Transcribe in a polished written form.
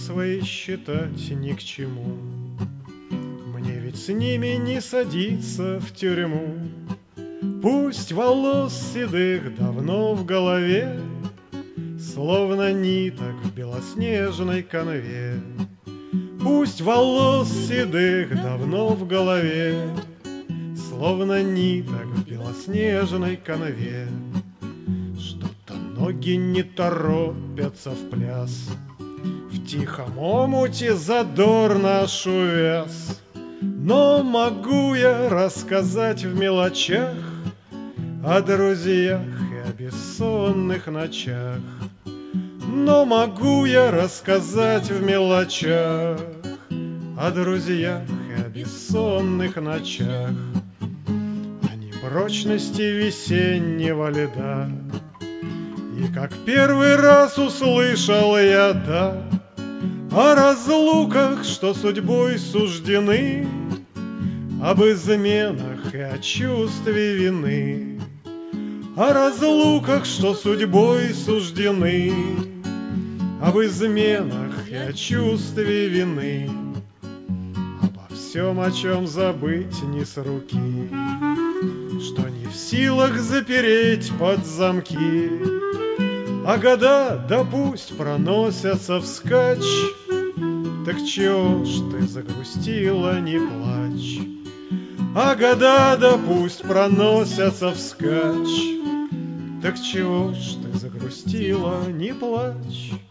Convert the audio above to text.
свои считать ни к чему. Мне ведь с ними не садиться в тюрьму. Пусть волос седых давно в голове, словно ниток в белоснежной канве. Пусть волос седых давно в голове, словно ниток в белоснежной канве. Что-то ноги не торопятся в пляс, в тихом омуте задор наш увяз. Но могу я рассказать в мелочах о друзьях и о бессонных ночах. Но могу я рассказать в мелочах о друзьях и о бессонных ночах, о непрочности весеннего льда. И как первый раз услышал я «да» о разлуках, что судьбой суждены, об изменах и о чувстве вины, о разлуках, что судьбой суждены, об изменах и о чувстве вины, обо всем, о чем забыть не с руки, что не в силах запереть под замки. А года, да пусть проносятся вскачь, так чего ж ты загрустила, не плачь. А года, да пусть проносятся вскачь, так чего ж ты загрустила, не плачь.